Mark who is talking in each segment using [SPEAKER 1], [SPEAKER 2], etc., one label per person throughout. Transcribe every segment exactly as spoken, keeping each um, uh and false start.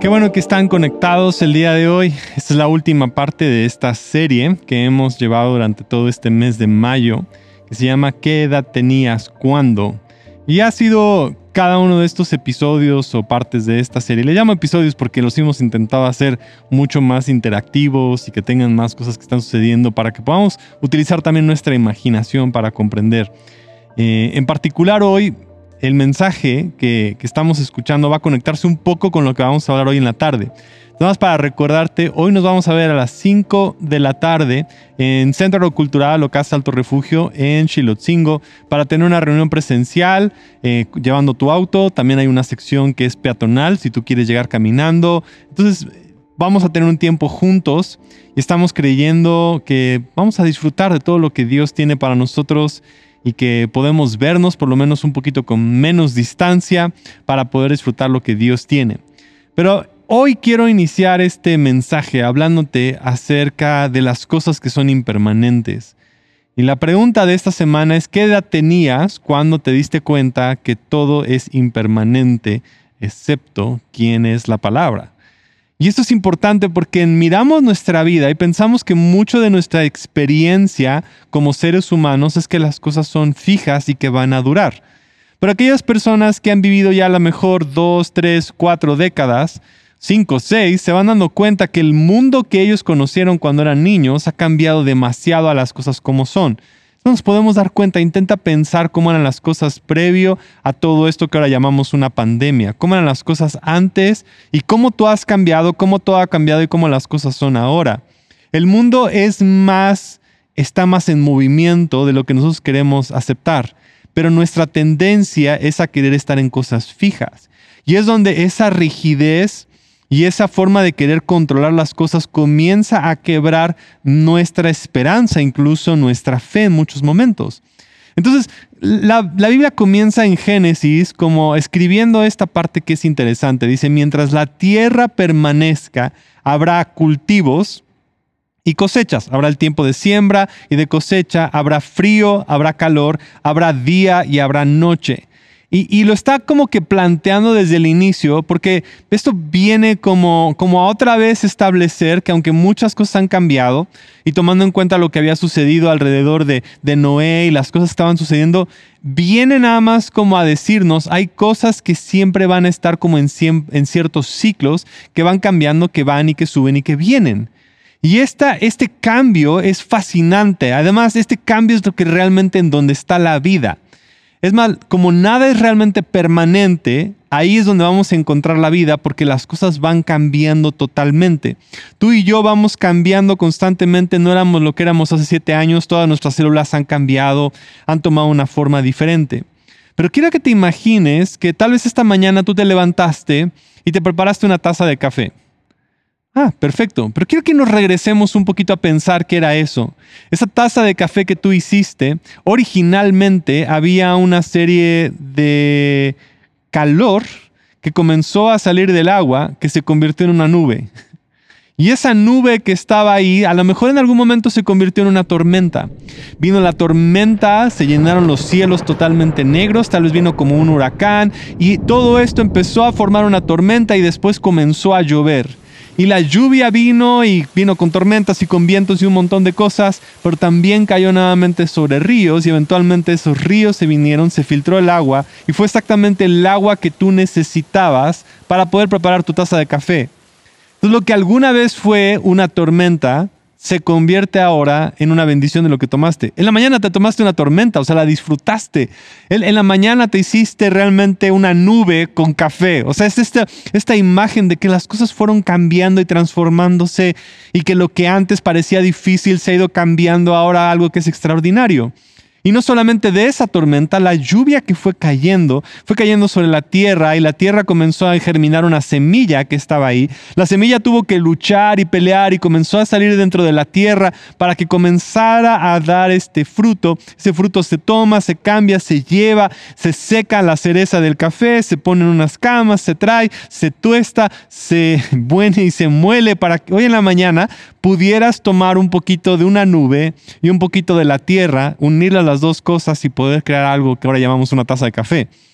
[SPEAKER 1] Qué bueno que están conectados el día de hoy. Esta es la última parte de esta serie que hemos llevado durante todo este mes de mayo, que se llama ¿Qué edad tenías cuando? Y ha sido cada uno de estos episodios o partes de esta serie. Le llamo episodios porque los hemos intentado hacer mucho más interactivos y que tengan más cosas que están sucediendo para que podamos utilizar también nuestra imaginación para comprender. Eh, en particular hoy, el mensaje que, que estamos escuchando va a conectarse un poco con lo que vamos a hablar hoy en la tarde. Nada más para recordarte, hoy nos vamos a ver a las cinco de la tarde en Centro Cultural o Casa Alto Refugio en Xilotzingo para tener una reunión presencial, eh, llevando tu auto. También hay una sección que es peatonal si tú quieres llegar caminando. Entonces vamos a tener un tiempo juntos y estamos creyendo que vamos a disfrutar de todo lo que Dios tiene para nosotros y que podemos vernos por lo menos un poquito con menos distancia para poder disfrutar lo que Dios tiene. Pero hoy quiero iniciar este mensaje hablándote acerca de las cosas que son impermanentes. Y la pregunta de esta semana es: ¿qué edad tenías cuando te diste cuenta que todo es impermanente excepto quién es la palabra? Y esto es importante porque miramos nuestra vida y pensamos que mucho de nuestra experiencia como seres humanos es que las cosas son fijas y que van a durar. Pero aquellas personas que han vivido ya a lo mejor dos, tres, cuatro décadas, cinco, seis, se van dando cuenta que el mundo que ellos conocieron cuando eran niños ha cambiado demasiado a las cosas como son. Nos podemos dar cuenta, intenta pensar cómo eran las cosas previo a todo esto que ahora llamamos una pandemia. Cómo eran las cosas antes y cómo tú has cambiado, cómo todo ha cambiado y cómo las cosas son ahora. El mundo es más, está más en movimiento de lo que nosotros queremos aceptar, pero nuestra tendencia es a querer estar en cosas fijas. Y es donde esa rigidez y esa forma de querer controlar las cosas comienza a quebrar nuestra esperanza, incluso nuestra fe en muchos momentos. Entonces, la, la Biblia comienza en Génesis como escribiendo esta parte que es interesante. Dice: mientras la tierra permanezca, habrá cultivos y cosechas. Habrá el tiempo de siembra y de cosecha, habrá frío, habrá calor, habrá día y habrá noche. Y, y lo está como que planteando desde el inicio, porque esto viene como, como a otra vez establecer que aunque muchas cosas han cambiado, y tomando en cuenta lo que había sucedido alrededor de, de Noé y las cosas que estaban sucediendo, viene nada más como a decirnos, hay cosas que siempre van a estar como en, en ciertos ciclos, que van cambiando, que van y que suben y que vienen. Y esta, este cambio es fascinante. Además, este cambio es lo que realmente en donde está la vida. Es más, como nada es realmente permanente, ahí es donde vamos a encontrar la vida, porque las cosas van cambiando totalmente. Tú y yo vamos cambiando constantemente, no éramos lo que éramos hace siete años, todas nuestras células han cambiado, han tomado una forma diferente. Pero quiero que te imagines que tal vez esta mañana tú te levantaste y te preparaste una taza de café. Ah, perfecto. Pero quiero que nos regresemos un poquito a pensar qué era eso. Esa taza de café que tú hiciste, originalmente había una serie de calor que comenzó a salir del agua que se convirtió en una nube. Y esa nube que estaba ahí, a lo mejor en algún momento se convirtió en una tormenta. Vino la tormenta, se llenaron los cielos totalmente negros, tal vez vino como un huracán, y todo esto empezó a formar una tormenta y después comenzó a llover. Y la lluvia vino y vino con tormentas y con vientos y un montón de cosas, pero también cayó nuevamente sobre ríos y eventualmente esos ríos se vinieron, se filtró el agua y fue exactamente el agua que tú necesitabas para poder preparar tu taza de café. Entonces, lo que alguna vez fue una tormenta se convierte ahora en una bendición de lo que tomaste. En la mañana te tomaste una tormenta, o sea, la disfrutaste. En, en la mañana te hiciste realmente una nube con café. O sea, es esta, esta imagen de que las cosas fueron cambiando y transformándose y que lo que antes parecía difícil se ha ido cambiando ahora a algo que es extraordinario. Y no solamente de esa tormenta, la lluvia que fue cayendo, fue cayendo sobre la tierra y la tierra comenzó a germinar una semilla que estaba ahí. La semilla tuvo que luchar y pelear y comenzó a salir dentro de la tierra para que comenzara a dar este fruto. Ese fruto se toma, se cambia, se lleva, se seca la cereza del café, se pone en unas camas, se trae, se tuesta, se buene y se muele para que hoy en la mañana pudieras tomar un poquito de una nube y un poquito de la tierra, unirlas las dos cosas y poder crear algo que ahora llamamos una taza de café.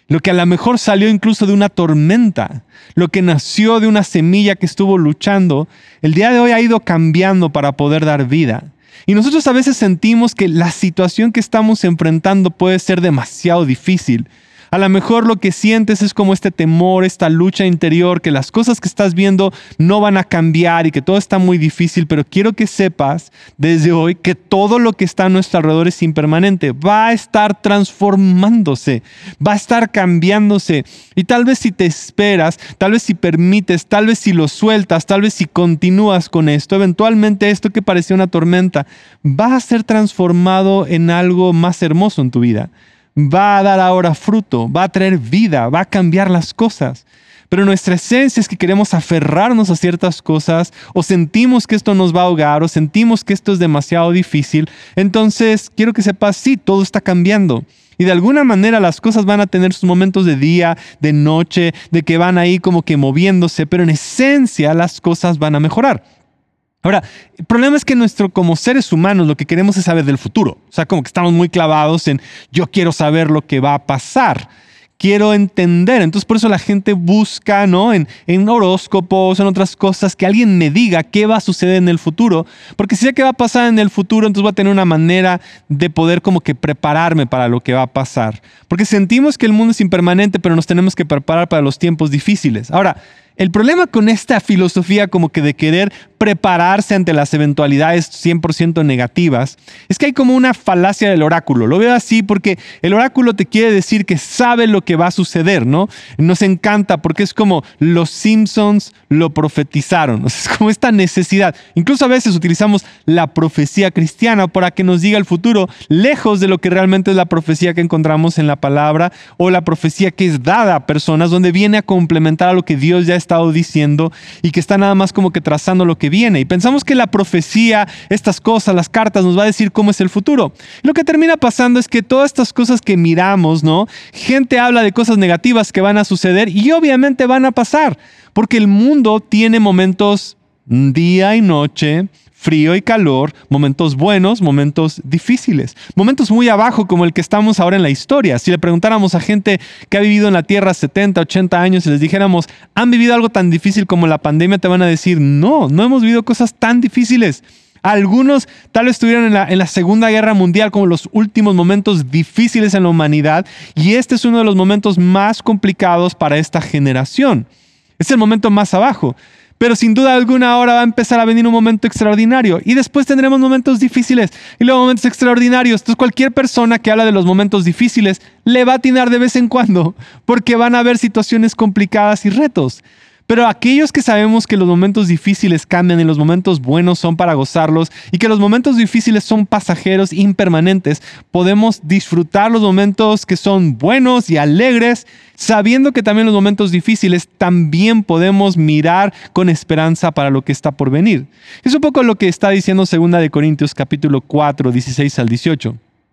[SPEAKER 1] lo que a lo mejor salió incluso de una tormenta, lo que nació de una semilla que estuvo luchando, el día de hoy ha ido cambiando para poder dar vida. Y nosotros a veces sentimos que la situación que estamos enfrentando puede ser demasiado difícil. A lo mejor lo que sientes es como este temor, esta lucha interior, que las cosas que estás viendo no van a cambiar y que todo está muy difícil, pero quiero que sepas desde hoy que todo lo que está a nuestro alrededor es impermanente, va a estar transformándose, va a estar cambiándose. Y tal vez si te esperas, tal vez si permites, tal vez si lo sueltas, tal vez si continúas con esto, eventualmente esto que parecía una tormenta va a ser transformado en algo más hermoso en tu vida. Va a dar ahora fruto, va a traer vida, va a cambiar las cosas. Pero nuestra esencia es que queremos aferrarnos a ciertas cosas o sentimos que esto nos va a ahogar o sentimos que esto es demasiado difícil. Entonces, quiero que sepas, sí, todo está cambiando. Y de alguna manera las cosas van a tener sus momentos de día, de noche, de que van ahí como que moviéndose, pero en esencia las cosas van a mejorar. Ahora, el problema es que nuestro, como seres humanos, lo que queremos es saber del futuro. O sea, como que estamos muy clavados en yo quiero saber lo que va a pasar. Quiero entender. Entonces, por eso la gente busca, ¿no? En, en horóscopos, en otras cosas, que alguien me diga qué va a suceder en el futuro. Porque si sé qué va a pasar en el futuro, entonces voy a tener una manera de poder como que prepararme para lo que va a pasar. Porque sentimos que el mundo es impermanente, pero nos tenemos que preparar para los tiempos difíciles. Ahora, el problema con esta filosofía como que de querer prepararse ante las eventualidades cien por ciento negativas es que hay como una falacia del oráculo. Lo veo así porque el oráculo te quiere decir que sabe lo que va a suceder, ¿no? Nos encanta porque es como los Simpsons lo profetizaron. O sea, es como esta necesidad. Incluso a veces utilizamos la profecía cristiana para que nos diga el futuro lejos de lo que realmente es la profecía que encontramos en la palabra o la profecía que es dada a personas donde viene a complementar a lo que Dios ya está estado diciendo y que está nada más como que trazando lo que viene. Y pensamos que la profecía, estas cosas, las cartas, nos va a decir cómo es el futuro. Lo que termina pasando es que todas estas cosas que miramos, ¿no? Gente habla de cosas negativas que van a suceder y obviamente van a pasar, porque el mundo tiene momentos día y noche, frío y calor, momentos buenos, momentos difíciles, momentos muy abajo como el que estamos ahora en la historia. Si le preguntáramos a gente que ha vivido en la Tierra setenta, ochenta años y les dijéramos, ¿han vivido algo tan difícil como la pandemia? Te van a decir, no, no hemos vivido cosas tan difíciles. Algunos tal vez estuvieron en la, en la Segunda Guerra Mundial como los últimos momentos difíciles en la humanidad y este es uno de los momentos más complicados para esta generación. Es el momento más abajo. Pero sin duda alguna ahora va a empezar a venir un momento extraordinario y después tendremos momentos difíciles y luego momentos extraordinarios. Entonces cualquier persona que habla de los momentos difíciles le va a atinar de vez en cuando porque van a haber situaciones complicadas y retos. Pero aquellos que sabemos que los momentos difíciles cambian y los momentos buenos son para gozarlos y que los momentos difíciles son pasajeros, impermanentes, podemos disfrutar los momentos que son buenos y alegres, sabiendo que también los momentos difíciles también podemos mirar con esperanza para lo que está por venir. Es un poco lo que está diciendo segunda de Corintios capítulo cuatro, dieciséis al dieciocho.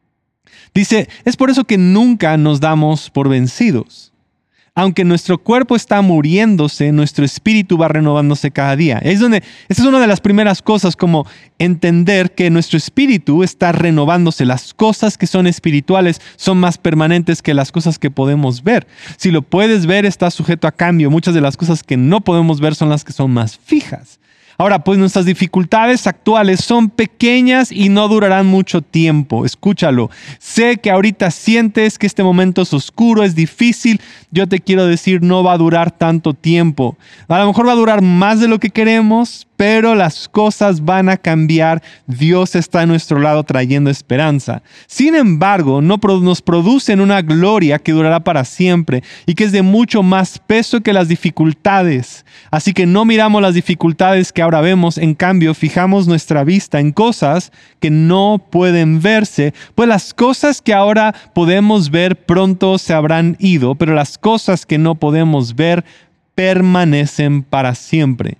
[SPEAKER 1] Dice, es por eso que nunca nos damos por vencidos. Aunque nuestro cuerpo está muriéndose, nuestro espíritu va renovándose cada día. Es donde, esta es una de las primeras cosas, como entender que nuestro espíritu está renovándose. Las cosas que son espirituales son más permanentes que las cosas que podemos ver. Si lo puedes ver, está sujeto a cambio. Muchas de las cosas que no podemos ver son las que son más fijas. Ahora, pues nuestras dificultades actuales son pequeñas y no durarán mucho tiempo. Escúchalo. Sé que ahorita sientes que este momento es oscuro, es difícil. Yo te quiero decir, no va a durar tanto tiempo. A lo mejor va a durar más de lo que queremos, pero las cosas van a cambiar. Dios está a nuestro lado trayendo esperanza. Sin embargo, no nos producen una gloria que durará para siempre y que es de mucho más peso que las dificultades. Así que no miramos las dificultades que ahora vemos, en cambio, fijamos nuestra vista en cosas que no pueden verse, pues las cosas que ahora podemos ver pronto se habrán ido, pero las cosas que no podemos ver permanecen para siempre.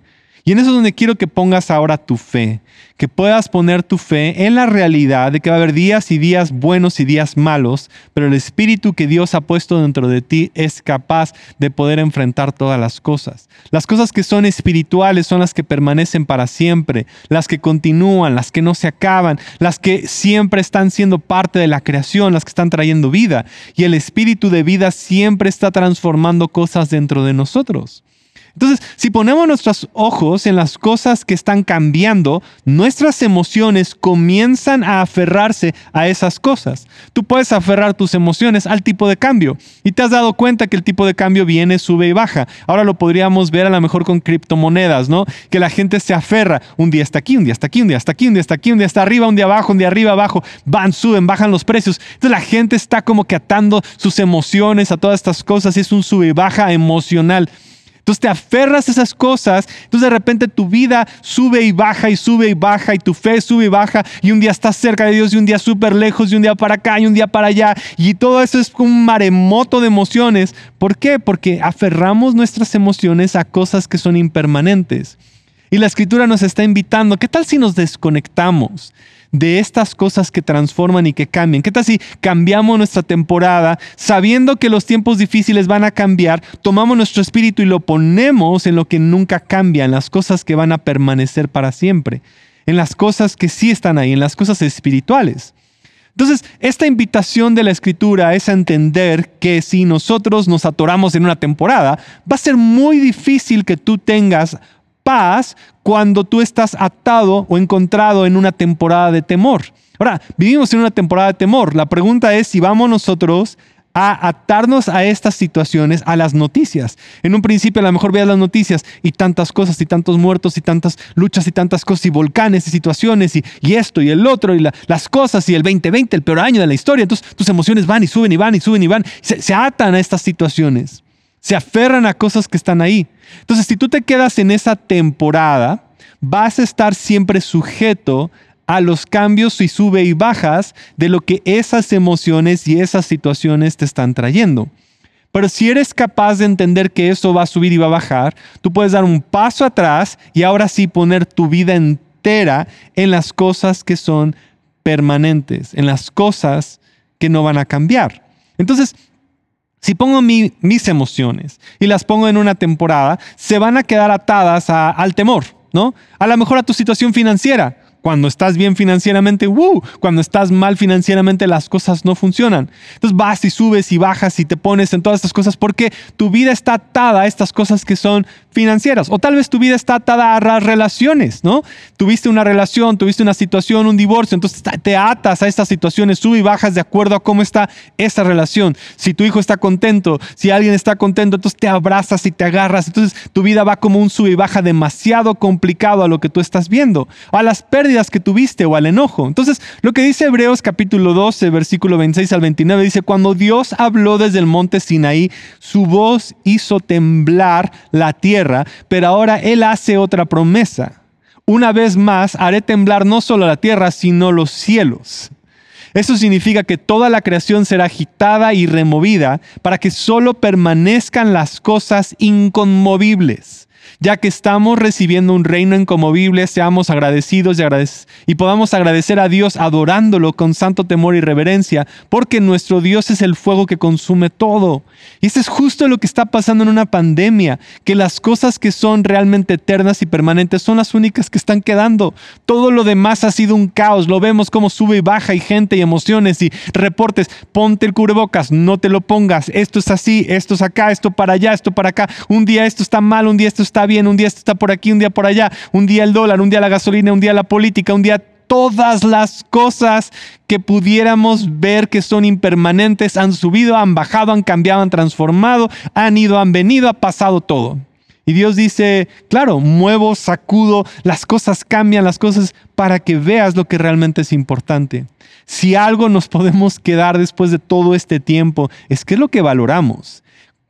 [SPEAKER 1] Y en eso es donde quiero que pongas ahora tu fe, que puedas poner tu fe en la realidad de que va a haber días y días buenos y días malos, pero el espíritu que Dios ha puesto dentro de ti es capaz de poder enfrentar todas las cosas. Las cosas que son espirituales son las que permanecen para siempre, las que continúan, las que no se acaban, las que siempre están siendo parte de la creación, las que están trayendo vida. Y el espíritu de vida siempre está transformando cosas dentro de nosotros. Entonces, si ponemos nuestros ojos en las cosas que están cambiando, nuestras emociones comienzan a aferrarse a esas cosas. Tú puedes aferrar tus emociones al tipo de cambio y te has dado cuenta que el tipo de cambio viene, sube y baja. Ahora lo podríamos ver a lo mejor con criptomonedas, ¿no? Que la gente se aferra. Un día está aquí, un día está aquí, un día está aquí, un día está aquí, un día está arriba, un día abajo, un día arriba, abajo. Van, suben, bajan los precios. Entonces la gente está como que atando sus emociones a todas estas cosas y es un sube y baja emocional. Entonces te aferras a esas cosas, entonces de repente tu vida sube y baja y sube y baja y tu fe sube y baja y un día estás cerca de Dios y un día súper lejos y un día para acá y un día para allá y todo eso es un maremoto de emociones. ¿Por qué? Porque aferramos nuestras emociones a cosas que son impermanentes. Y la Escritura nos está invitando, ¿qué tal si nos desconectamos de estas cosas que transforman y que cambian? ¿Qué tal si cambiamos nuestra temporada sabiendo que los tiempos difíciles van a cambiar? Tomamos nuestro espíritu y lo ponemos en lo que nunca cambia, en las cosas que van a permanecer para siempre, en las cosas que sí están ahí, en las cosas espirituales. Entonces, esta invitación de la Escritura es a entender que si nosotros nos atoramos en una temporada, va a ser muy difícil que tú tengas paz cuando tú estás atado o encontrado en una temporada de temor. Ahora, vivimos en una temporada de temor. La pregunta es si vamos nosotros a atarnos a estas situaciones, a las noticias. En un principio a lo mejor veas las noticias y tantas cosas y tantos muertos y tantas luchas y tantas cosas y volcanes y situaciones y, y esto y el otro y la, las cosas y el veinte veinte, el peor año de la historia. Entonces tus emociones van y suben y van y suben y van. Se, se atan a estas situaciones. Se aferran a cosas que están ahí. Entonces, si tú te quedas en esa temporada, vas a estar siempre sujeto a los cambios y sube y bajas de lo que esas emociones y esas situaciones te están trayendo. Pero si eres capaz de entender que eso va a subir y va a bajar, tú puedes dar un paso atrás y ahora sí poner tu vida entera en las cosas que son permanentes, en las cosas que no van a cambiar. Entonces, si pongo mi, mis emociones y las pongo en una temporada, se van a quedar atadas a, al temor, ¿no? A lo mejor a tu situación financiera. Cuando estás bien financieramente, ¡uh! Cuando estás mal financieramente, las cosas no funcionan. Entonces vas y subes y bajas y te pones en todas estas cosas porque tu vida está atada a estas cosas que son financieras. O tal vez tu vida está atada a las relaciones, ¿no? Tuviste una relación, tuviste una situación, un divorcio, entonces te atas a estas situaciones, sube y bajas de acuerdo a cómo está esa relación. Si tu hijo está contento, si alguien está contento, entonces te abrazas y te agarras. Entonces tu vida va como un sube y baja demasiado complicado a lo que tú estás viendo. A las pérdidas que tuviste o al enojo. Entonces, lo que dice Hebreos capítulo doce, versículo veintiséis al veintinueve, dice: cuando Dios habló desde el monte Sinaí, su voz hizo temblar la tierra, pero ahora Él hace otra promesa. Una vez más, haré temblar no solo la tierra, sino los cielos. Eso significa que toda la creación será agitada y removida para que solo permanezcan las cosas inconmovibles. Ya que estamos recibiendo un reino inconmovible, seamos agradecidos y, agradec- y podamos agradecer a Dios adorándolo con santo temor y reverencia, porque nuestro Dios es el fuego que consume todo. Y eso es justo lo que está pasando en una pandemia, que las cosas que son realmente eternas y permanentes son las únicas que están quedando. Todo lo demás ha sido un caos. Lo vemos como sube y baja y gente y emociones y reportes. Ponte el cubrebocas, no te lo pongas. Esto es así, esto es acá, esto para allá, esto para acá. Un día esto está mal, un día esto está bien, un día esto está por aquí, un día por allá, un día el dólar, un día la gasolina, un día la política, un día todas las cosas que pudiéramos ver que son impermanentes han subido, han bajado, han cambiado, han transformado, han ido, han venido, ha pasado todo. Y Dios dice, claro, muevo, sacudo, las cosas cambian, las cosas para que veas lo que realmente es importante. Si algo nos podemos quedar después de todo este tiempo, es qué es lo que valoramos.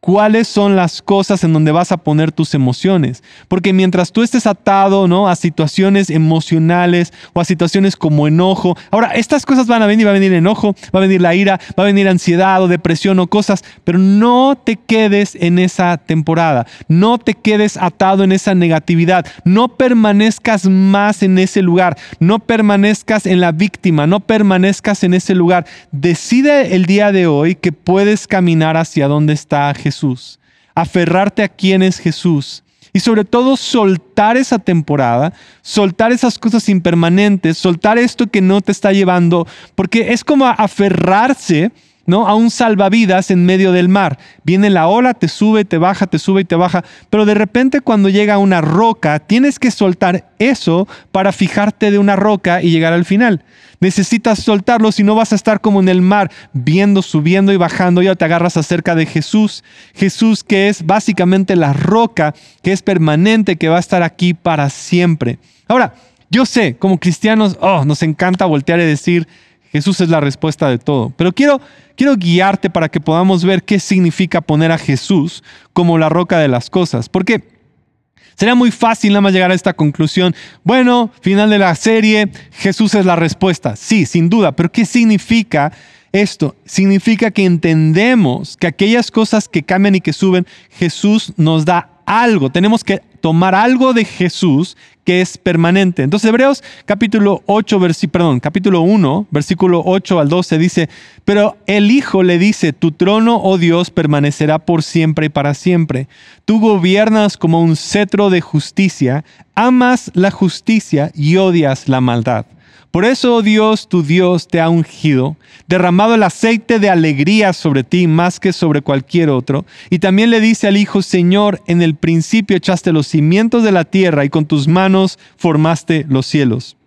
[SPEAKER 1] cuáles son las cosas en donde vas a poner tus emociones. Porque mientras tú estés atado, ¿no?, a situaciones emocionales o a situaciones como enojo, ahora estas cosas van a venir, va a venir enojo, va a venir la ira, va a venir ansiedad o depresión o cosas, pero no te quedes en esa temporada, no te quedes atado en esa negatividad, no permanezcas más en ese lugar, no permanezcas en la víctima, no permanezcas en ese lugar. Decide el día de hoy que puedes caminar hacia donde está Jesús, aferrarte a quién es Jesús y sobre todo soltar esa temporada, soltar esas cosas impermanentes, soltar esto que no te está llevando, porque es como aferrarse, ¿no?, a un salvavidas en medio del mar. Viene la ola, te sube, te baja, te sube y te baja, pero de repente cuando llega una roca, tienes que soltar eso para fijarte de una roca y llegar al final. Necesitas soltarlo, si no vas a estar como en el mar, viendo, subiendo y bajando. Ya te agarras acerca de Jesús. Jesús, que es básicamente la roca, que es permanente, que va a estar aquí para siempre. Ahora, yo sé, como cristianos, oh, nos encanta voltear y decir, Jesús es la respuesta de todo. Pero quiero, quiero guiarte para que podamos ver qué significa poner a Jesús como la roca de las cosas. Porque sería muy fácil nada más llegar a esta conclusión. Bueno, final de la serie, Jesús es la respuesta. Sí, sin duda. Pero ¿qué significa esto? Significa que entendemos que aquellas cosas que cambian y que suben, Jesús nos da algo. Tenemos que tomar algo de Jesús que es permanente. Entonces, Hebreos capítulo ocho, versi, perdón, capítulo uno, versículo ocho al doce dice, pero el Hijo le dice, tu trono, oh Dios, permanecerá por siempre y para siempre. Tú gobiernas como un cetro de justicia, amas la justicia y odias la maldad. Por eso, oh Dios, tu Dios te ha ungido, derramado el aceite de alegría sobre ti más que sobre cualquier otro. Y también le dice al Hijo, Señor, en el principio echaste los cimientos de la tierra y con tus manos formaste los cielos.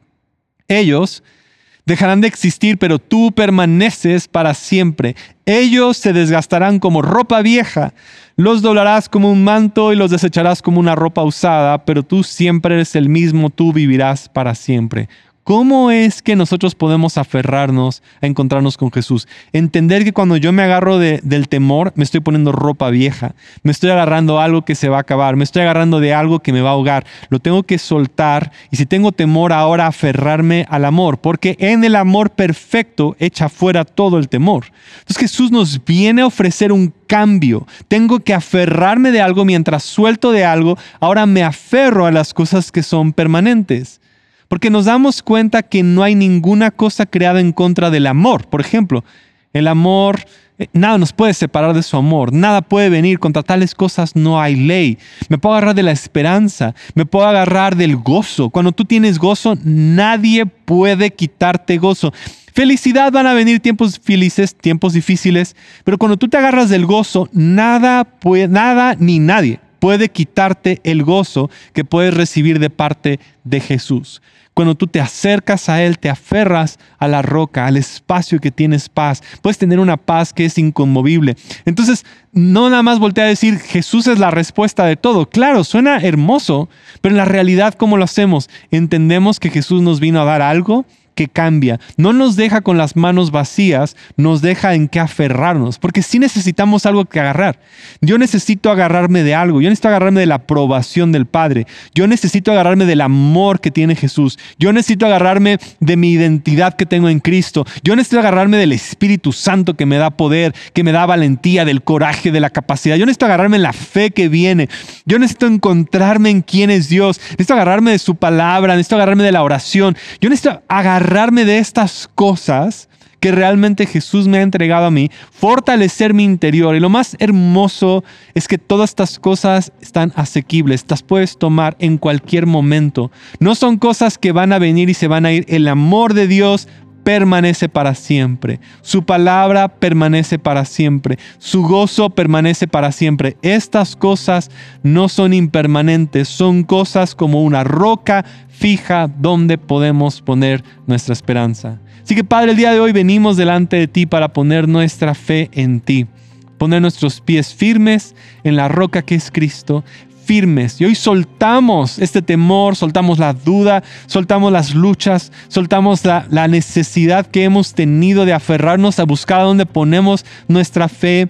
[SPEAKER 1] Ellos dejarán de existir, pero tú permaneces para siempre. Ellos se desgastarán como ropa vieja. Los doblarás como un manto y los desecharás como una ropa usada, pero tú siempre eres el mismo, tú vivirás para siempre. ¿Cómo es que nosotros podemos aferrarnos a encontrarnos con Jesús? Entender que cuando yo me agarro de, del temor, me estoy poniendo ropa vieja. Me estoy agarrando algo que se va a acabar. Me estoy agarrando de algo que me va a ahogar. Lo tengo que soltar. Y si tengo temor, ahora aferrarme al amor. Porque en el amor perfecto echa fuera todo el temor. Entonces Jesús nos viene a ofrecer un cambio. Tengo que aferrarme de algo mientras suelto de algo. Ahora me aferro a las cosas que son permanentes. Porque nos damos cuenta que no hay ninguna cosa creada en contra del amor. Por ejemplo, el amor, nada nos puede separar de su amor. Nada puede venir contra tales cosas, no hay ley. Me puedo agarrar de la esperanza, me puedo agarrar del gozo. Cuando tú tienes gozo, nadie puede quitarte gozo. Felicidad, van a venir tiempos felices, tiempos difíciles, pero cuando tú te agarras del gozo, nada puede, nada ni nadie puede quitarte el gozo que puedes recibir de parte de Jesús. Cuando tú te acercas a Él, te aferras a la roca, al espacio que tienes paz. Puedes tener una paz que es inconmovible. Entonces, no nada más voltea a decir, Jesús es la respuesta de todo. Claro, suena hermoso, pero en la realidad, ¿cómo lo hacemos? Entendemos que Jesús nos vino a dar algo que cambia. No nos deja con las manos vacías, nos deja en qué aferrarnos, porque sí necesitamos algo que agarrar. Yo necesito agarrarme de algo, yo necesito agarrarme de la aprobación del Padre, yo necesito agarrarme del amor que tiene Jesús, yo necesito agarrarme de mi identidad que tengo en Cristo, yo necesito agarrarme del Espíritu Santo que me da poder, que me da valentía, del coraje, de la capacidad, yo necesito agarrarme en la fe que viene, yo necesito encontrarme en quién es Dios, necesito agarrarme de su palabra, necesito agarrarme de la oración, yo necesito agarrarme agarrarme de estas cosas que realmente Jesús me ha entregado a mí, fortalecer mi interior. Y lo más hermoso es que todas estas cosas están asequibles, las puedes tomar en cualquier momento. No son cosas que van a venir y se van a ir. El amor de Dios permanece para siempre. Su palabra permanece para siempre. Su gozo permanece para siempre. Estas cosas no son impermanentes, son cosas como una roca fija donde podemos poner nuestra esperanza. Así que, Padre, el día de hoy venimos delante de ti para poner nuestra fe en ti, poner nuestros pies firmes en la roca que es Cristo, firmes. Y hoy soltamos este temor, soltamos la duda, soltamos las luchas, soltamos la, la necesidad que hemos tenido de aferrarnos a buscar a donde ponemos nuestra fe.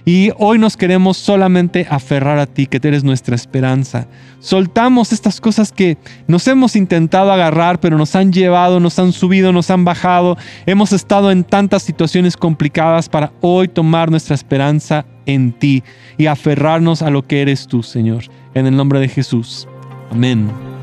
[SPEAKER 1] Y hoy nos queremos solamente aferrar a ti, que eres nuestra esperanza. Soltamos estas cosas que nos hemos intentado agarrar, pero nos han llevado, nos han subido, nos han bajado. Hemos estado en tantas situaciones complicadas para hoy tomar nuestra esperanza en ti y aferrarnos a lo que eres tú, Señor. En el nombre de Jesús. Amén.